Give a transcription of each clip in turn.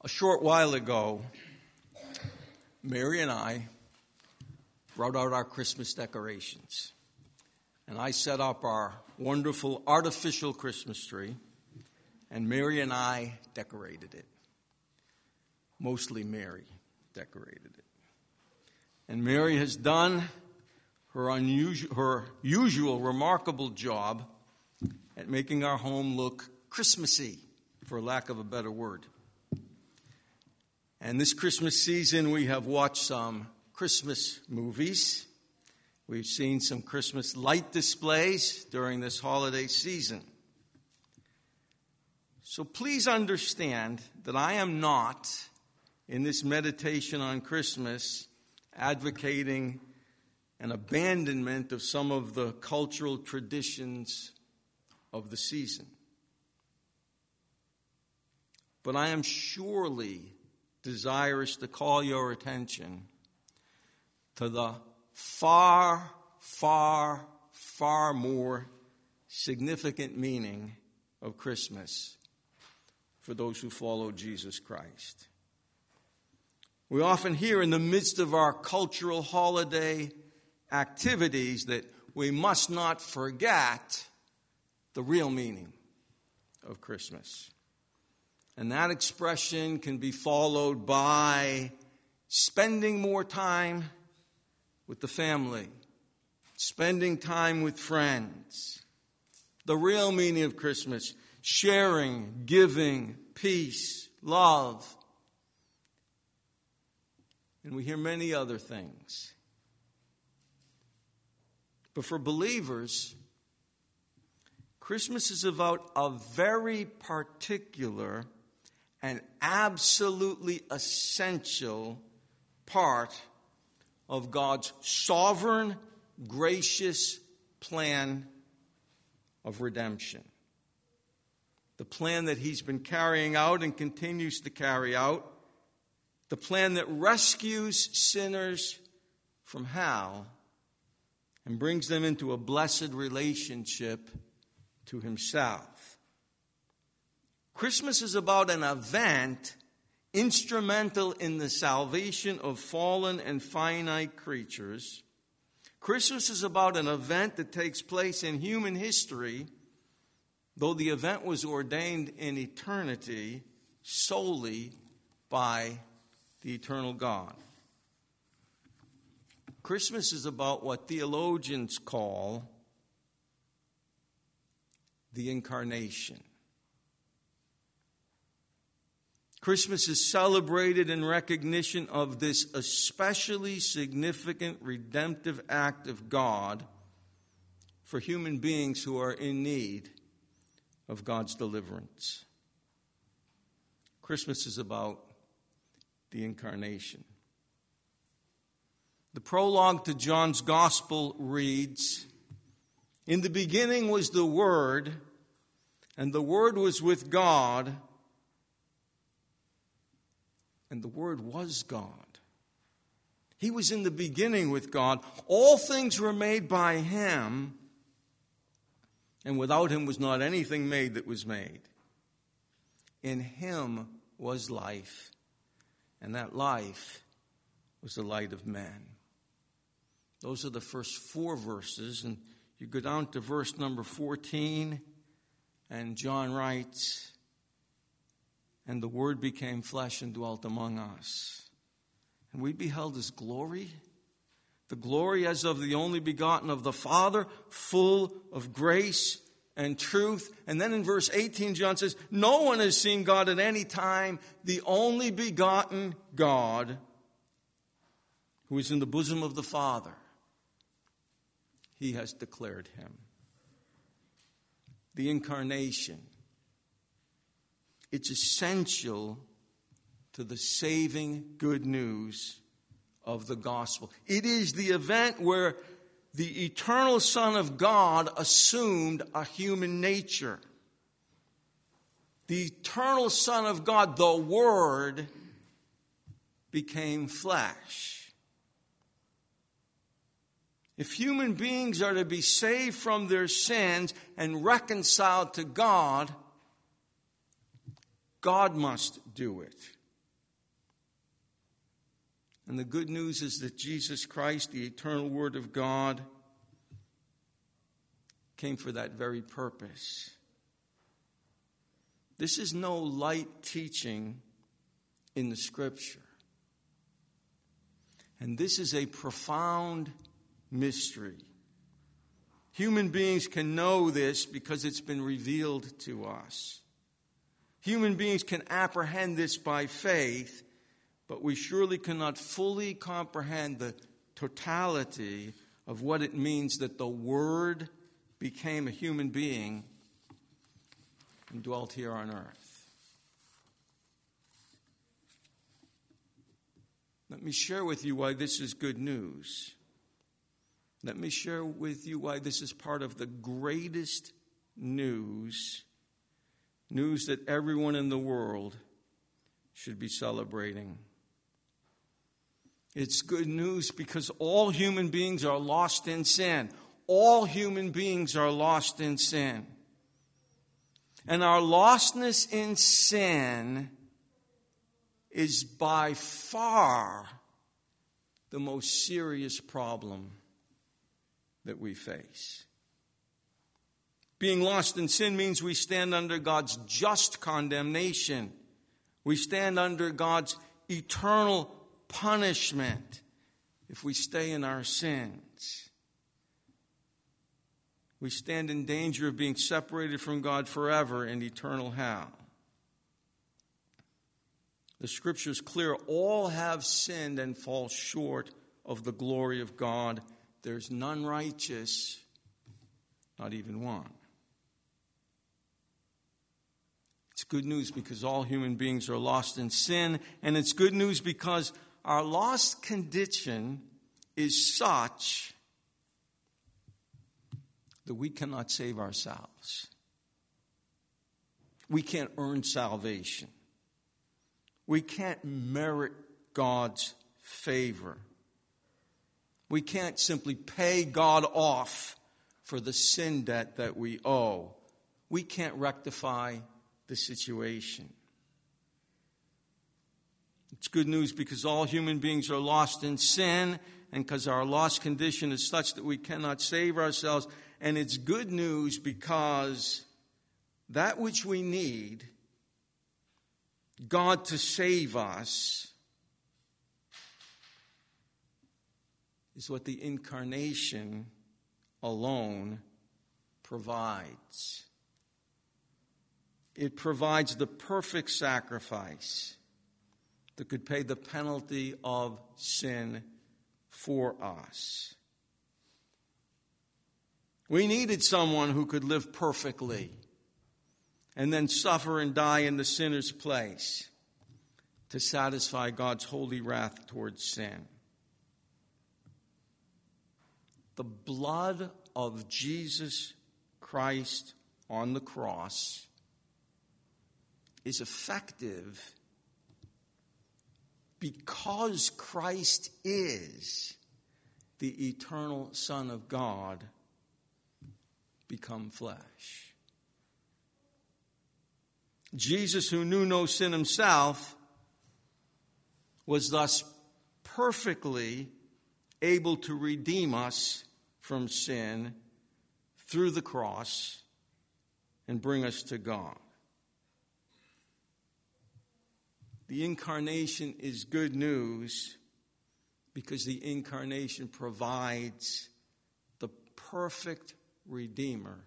A short while ago, Mary and I brought out our Christmas decorations. And I set up our wonderful artificial Christmas tree, and Mary and I decorated it. Mostly Mary decorated it. And Mary has done her usual remarkable job at making our home look Christmassy, for lack of a better word. And this Christmas season, we have watched some Christmas movies. We've seen some Christmas light displays during this holiday season. So please understand that I am not, in this meditation on Christmas, advocating an abandonment of some of the cultural traditions of the season. But I am surely desirous to call your attention to the far, far, far more significant meaning of Christmas for those who follow Jesus Christ. We often hear in the midst of our cultural holiday activities that we must not forget the real meaning of Christmas. And that expression can be followed by spending more time with the family, spending time with friends. The real meaning of Christmas: sharing, giving, peace, love. And we hear many other things. But for believers, Christmas is about a very particular and absolutely essential part of God's sovereign, gracious plan of redemption. The plan that He's been carrying out and continues to carry out. The plan that rescues sinners from hell and brings them into a blessed relationship to Himself. Christmas is about an event instrumental in the salvation of fallen and finite creatures. Christmas is about an event that takes place in human history, though the event was ordained in eternity solely by the eternal God. Christmas is about what theologians call the incarnation. Christmas is celebrated in recognition of this especially significant redemptive act of God for human beings who are in need of God's deliverance. Christmas is about the incarnation. The prologue to John's Gospel reads, "In the beginning was the Word, and the Word was with God, and the Word was God. He was in the beginning with God. All things were made by Him, and without Him was not anything made that was made. In Him was life, and that life was the light of men." Those are the first 4 verses, and you go down to verse number 14, and John writes, "And the Word became flesh and dwelt among us. And we beheld His glory, the glory as of the only begotten of the Father, full of grace and truth." And then in verse 18, John says, "No one has seen God at any time. The only begotten God, who is in the bosom of the Father, He has declared Him." The incarnation. It's essential to the saving good news of the gospel. It is the event where the eternal Son of God assumed a human nature. The eternal Son of God, the Word, became flesh. If human beings are to be saved from their sins and reconciled to God, God must do it. And the good news is that Jesus Christ, the eternal Word of God, came for that very purpose. This is no light teaching in the Scripture. And this is a profound mystery. Human beings can know this because it's been revealed to us. Human beings can apprehend this by faith, but we surely cannot fully comprehend the totality of what it means that the Word became a human being and dwelt here on earth. Let me share with you why this is good news. Let me share with you why this is part of the greatest news that everyone in the world should be celebrating. It's good news because all human beings are lost in sin. All human beings are lost in sin. And our lostness in sin is by far the most serious problem that we face. Being lost in sin means we stand under God's just condemnation. We stand under God's eternal punishment if we stay in our sins. We stand in danger of being separated from God forever in eternal hell. The Scripture is clear. All have sinned and fall short of the glory of God. There's none righteous, not even one. It's good news because all human beings are lost in sin, and it's good news because our lost condition is such that we cannot save ourselves. We can't earn salvation. We can't merit God's favor. We can't simply pay God off for the sin debt that we owe. We can't rectify the situation. It's good news because all human beings are lost in sin and because our lost condition is such that we cannot save ourselves. And it's good news because that which we need, God to save us, is what the incarnation alone provides. It provides the perfect sacrifice that could pay the penalty of sin for us. We needed someone who could live perfectly and then suffer and die in the sinner's place to satisfy God's holy wrath towards sin. The blood of Jesus Christ on the cross is effective because Christ is the eternal Son of God become flesh. Jesus, who knew no sin himself, was thus perfectly able to redeem us from sin through the cross and bring us to God. The incarnation is good news because the incarnation provides the perfect Redeemer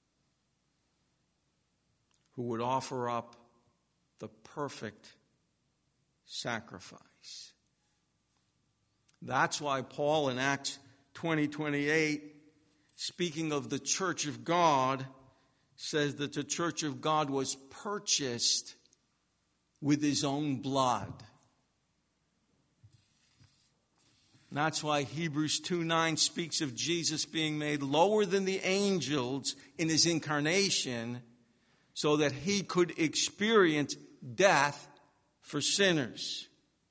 who would offer up the perfect sacrifice. That's why Paul in Acts 20:28, speaking of the church of God, says that the church of God was purchased with his own blood. And that's why Hebrews 2:9 speaks of Jesus being made lower than the angels in his incarnation so that he could experience death for sinners.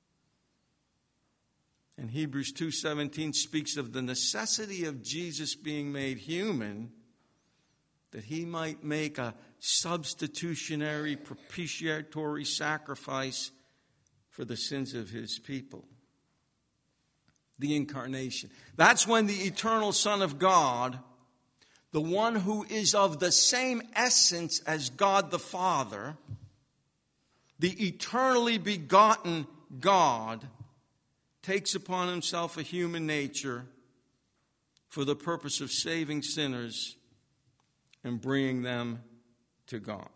And Hebrews 2:17 speaks of the necessity of Jesus being made human that he might make a substitutionary, propitiatory sacrifice for the sins of his people. The incarnation. That's when the eternal Son of God, the one who is of the same essence as God the Father, the eternally begotten God, takes upon himself a human nature for the purpose of saving sinners and bringing them to God.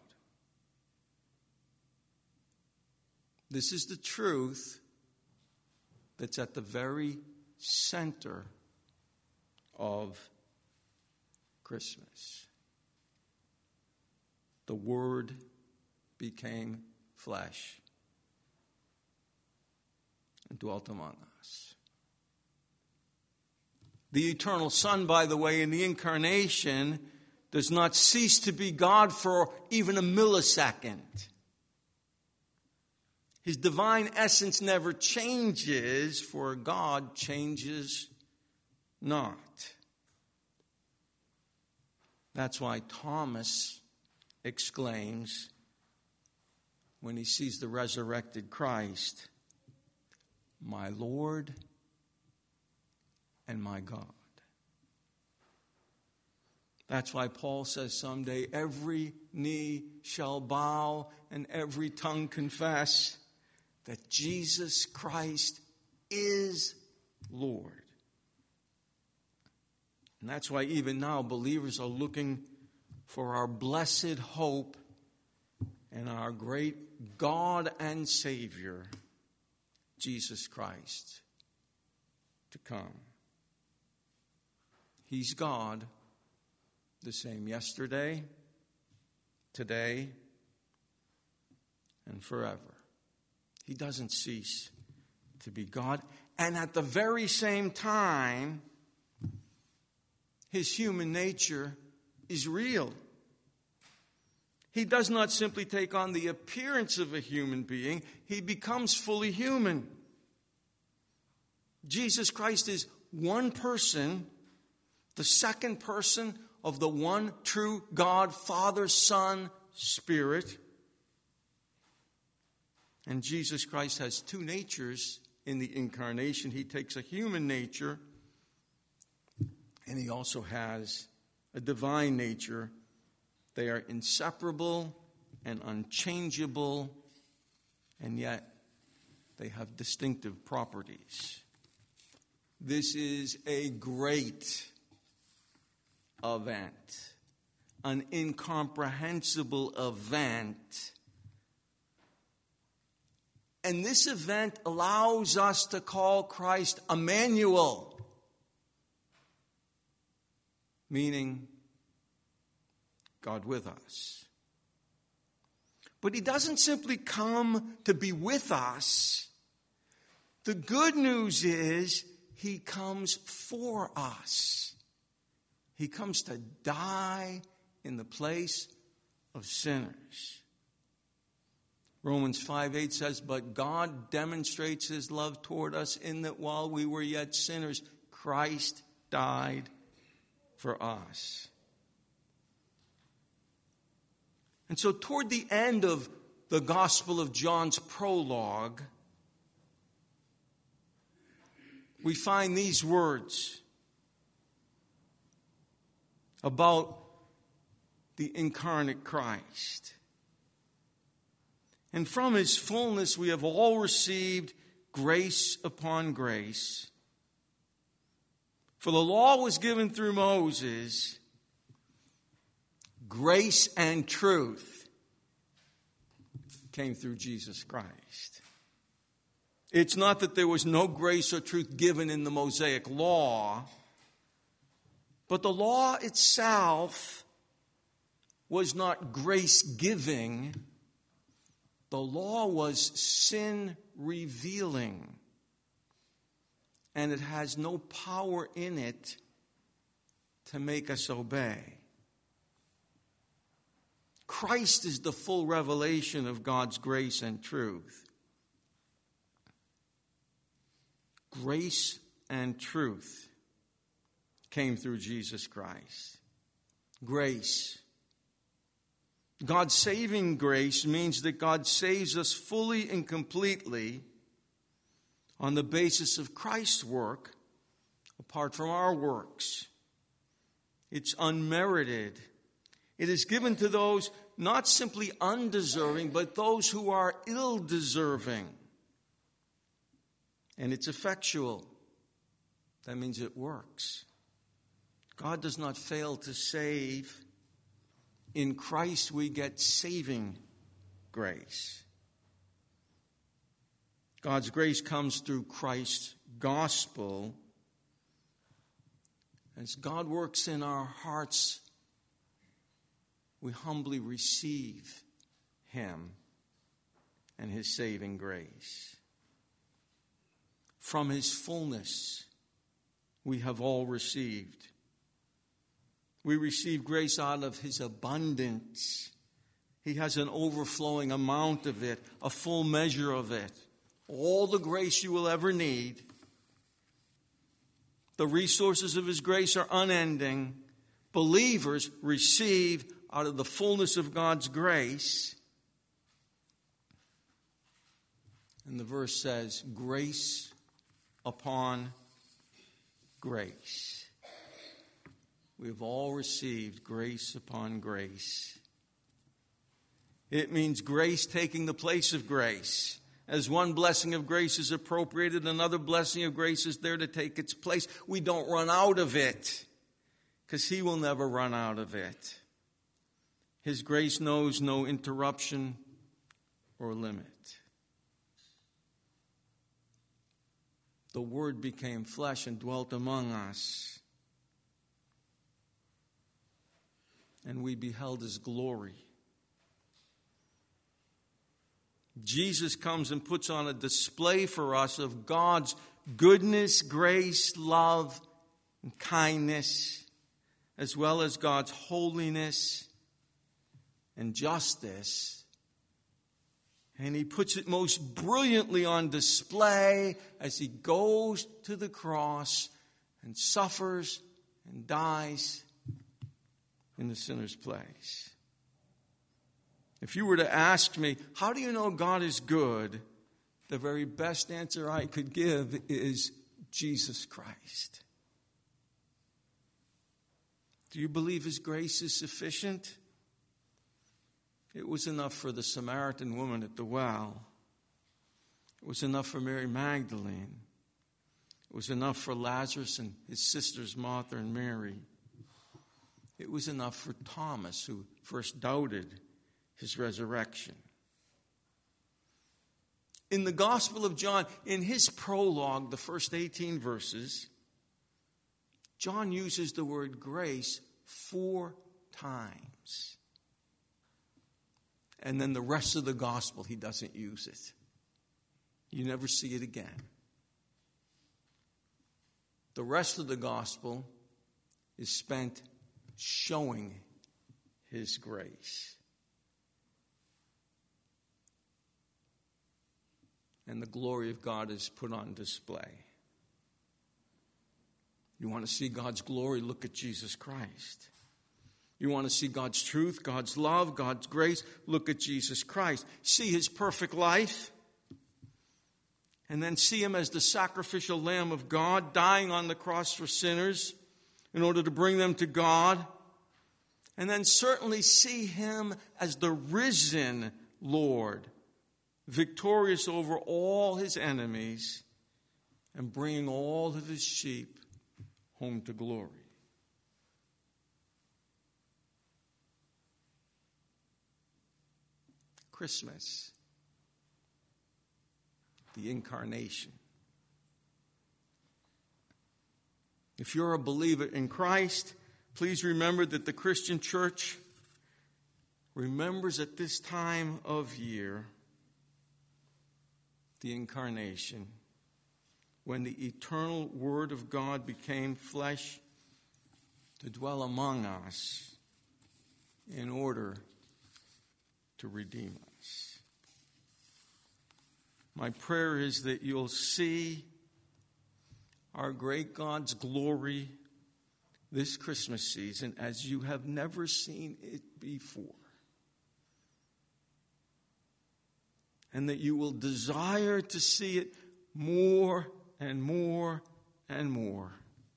This is the truth that's at the very center of Christmas. The Word became flesh and dwelt among us. The eternal Son, by the way, in the incarnation, does not cease to be God for even a millisecond. His divine essence never changes, for God changes not. That's why Thomas exclaims when he sees the resurrected Christ, "My Lord and my God." That's why Paul says someday every knee shall bow and every tongue confess that Jesus Christ is Lord. And that's why even now believers are looking for our blessed hope and our great God and Savior, Jesus Christ, to come. He's God, the same yesterday, today, and forever. He doesn't cease to be God. And at the very same time, his human nature is real. He does not simply take on the appearance of a human being. He becomes fully human. Jesus Christ is one person, the second person of the one true God, Father, Son, Spirit. And Jesus Christ has two natures in the incarnation. He takes a human nature, and he also has a divine nature. They are inseparable and unchangeable, and yet they have distinctive properties. This is a great event, an incomprehensible event. And this event allows us to call Christ Emmanuel, meaning God with us. But he doesn't simply come to be with us. The good news is he comes for us. He comes to die in the place of sinners. Romans 5:8 says, "But God demonstrates his love toward us in that while we were yet sinners, Christ died for us." And so toward the end of the Gospel of John's prologue, we find these words about the incarnate Christ. "And from his fullness we have all received grace upon grace. For the law was given through Moses, grace and truth came through Jesus Christ." It's not that there was no grace or truth given in the Mosaic law, but the law itself was not grace-giving. The law was sin-revealing, and it has no power in it to make us obey. Christ is the full revelation of God's grace and truth. Grace and truth came through Jesus Christ. Grace. God's saving grace means that God saves us fully and completely on the basis of Christ's work, apart from our works. It's unmerited. It is given to those not simply undeserving, but those who are ill-deserving. And it's effectual. That means it works. God does not fail to save. In Christ we get saving grace. God's grace comes through Christ's gospel. As God works in our hearts, we humbly receive Him and His saving grace. From His fullness, we have all received. We receive grace out of His abundance. He has an overflowing amount of it, a full measure of it. All the grace you will ever need. The resources of His grace are unending. Believers receive out of the fullness of God's grace. And the verse says, grace upon grace. We have all received grace upon grace. It means grace taking the place of grace. As one blessing of grace is appropriated, another blessing of grace is there to take its place. We don't run out of it, because He will never run out of it. His grace knows no interruption or limit. The Word became flesh and dwelt among us, and we beheld His glory. Jesus comes and puts on a display for us of God's goodness, grace, love, and kindness, as well as God's holiness and justice. And He puts it most brilliantly on display as He goes to the cross and suffers and dies in the sinner's place. If you were to ask me, how do you know God is good? The very best answer I could give is Jesus Christ. Do you believe His grace is sufficient? It was enough for the Samaritan woman at the well. It was enough for Mary Magdalene. It was enough for Lazarus and his sisters Martha and Mary. It was enough for Thomas, who first doubted His resurrection. In the Gospel of John, in his prologue, the first 18 verses, John uses the word grace 4 times. And then the rest of the Gospel, he doesn't use it. You never see it again. The rest of the Gospel is spent showing His grace. And the glory of God is put on display. You want to see God's glory? Look at Jesus Christ. You want to see God's truth, God's love, God's grace? Look at Jesus Christ. See His perfect life. And then see Him as the sacrificial Lamb of God, dying on the cross for sinners in order to bring them to God. And then certainly see Him as the risen Lord, victorious over all His enemies and bringing all of His sheep home to glory. Christmas, the incarnation. If you're a believer in Christ, please remember that the Christian church remembers at this time of year the incarnation, when the eternal Word of God became flesh to dwell among us in order to redeem us. My prayer is that you'll see our great God's glory this Christmas season as you have never seen it before. And that you will desire to see it more and more and more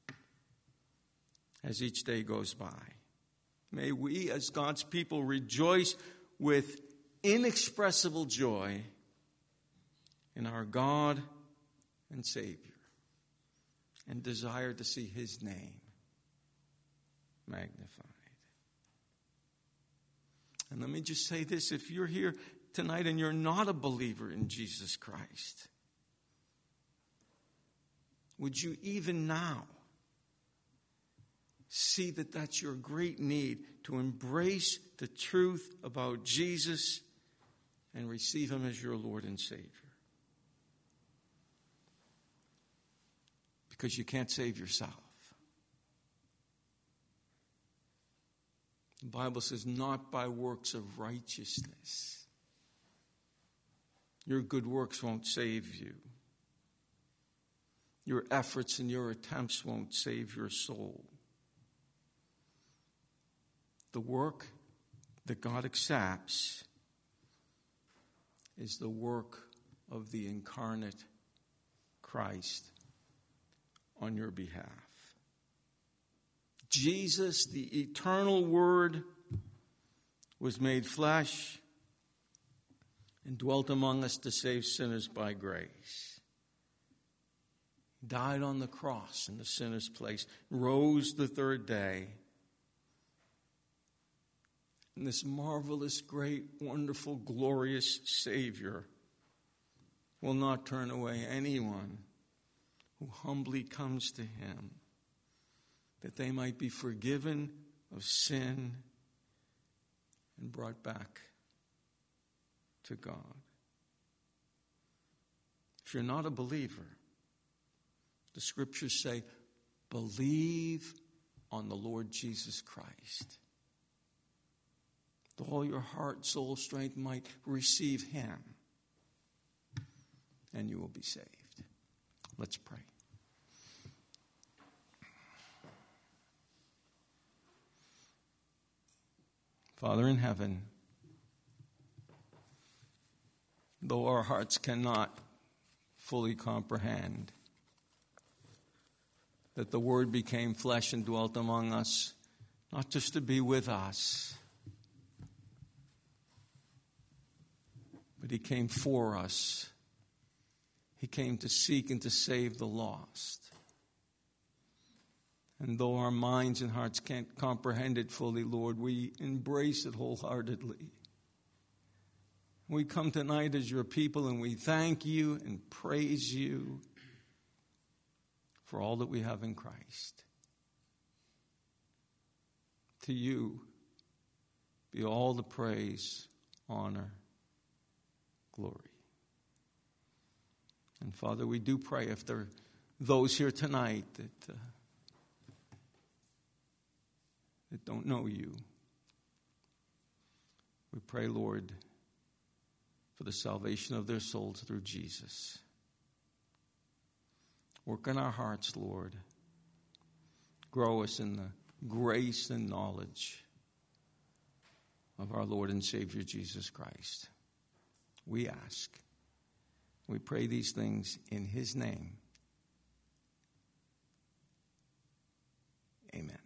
as each day goes by. May we, as God's people, rejoice with inexpressible joy in our God and Savior, and desire to see His name magnified. And let me just say this, if you're here tonight and you're not a believer in Jesus Christ, would you even now see that that's your great need, to embrace the truth about Jesus and receive Him as your Lord and Savior? Because you can't save yourself. The Bible says, not by works of righteousness. Your good works won't save you. Your efforts and your attempts won't save your soul. The work that God accepts is the work of the incarnate Christ on your behalf. Jesus, the eternal Word, was made flesh and dwelt among us to save sinners by grace. He died on the cross in the sinner's place, rose the third day. And this marvelous, great, wonderful, glorious Savior will not turn away anyone who humbly comes to Him, that they might be forgiven of sin and brought back to God. If you're not a believer, the Scriptures say, believe on the Lord Jesus Christ. With all your heart, soul, strength might receive Him, and you will be saved. Let's pray. Father in heaven, though our hearts cannot fully comprehend that the Word became flesh and dwelt among us, not just to be with us, but He came for us. He came to seek and to save the lost. And though our minds and hearts can't comprehend it fully, Lord, we embrace it wholeheartedly. We come tonight as your people and we thank you and praise you for all that we have in Christ. To you be all the praise, honor, glory. And Father, we do pray if there are those here tonight that don't know you, we pray, Lord, for the salvation of their souls through Jesus. Work in our hearts, Lord. Grow us in the grace and knowledge of our Lord and Savior Jesus Christ. We ask. We pray these things in His name. Amen.